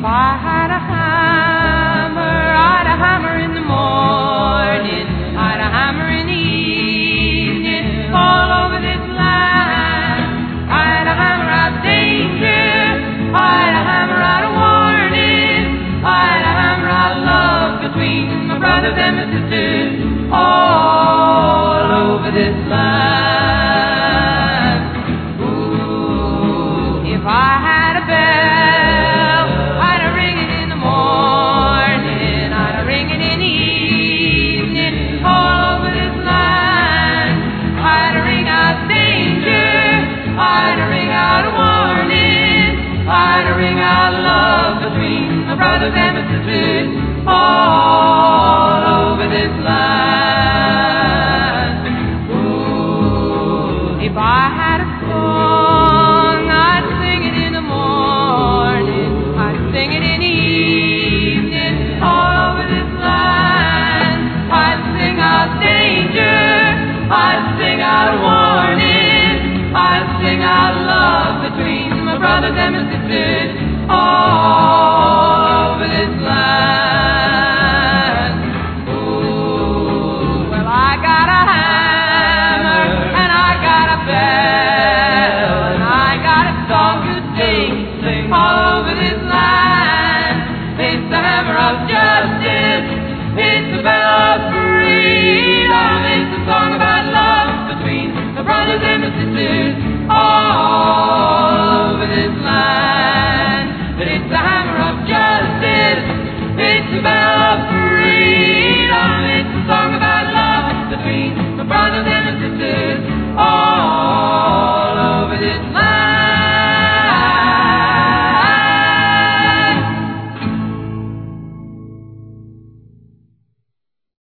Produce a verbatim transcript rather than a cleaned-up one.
I had a hammer, I'd a hammer in the morning, I'd a hammer in the evening, all over this land. I'd a hammer out danger, I'd a hammer out a warning, I'd a hammer out love between my brothers and my sisters, all over this land. Ooh, if I had a bell, I'd a ring it in the morning, I'd a ring it in the evening, all over this land. I'd a ring out danger, I'd a ring out a warning, I'd a ring out love between my brothers and my sisters, all over this land. Ooh, if I had a song, I'd sing it in the morning, I'd sing it in the evening, all over this land. I'd sing out danger, I'd sing out warning, I'd sing out love between my brothers and my sisters, all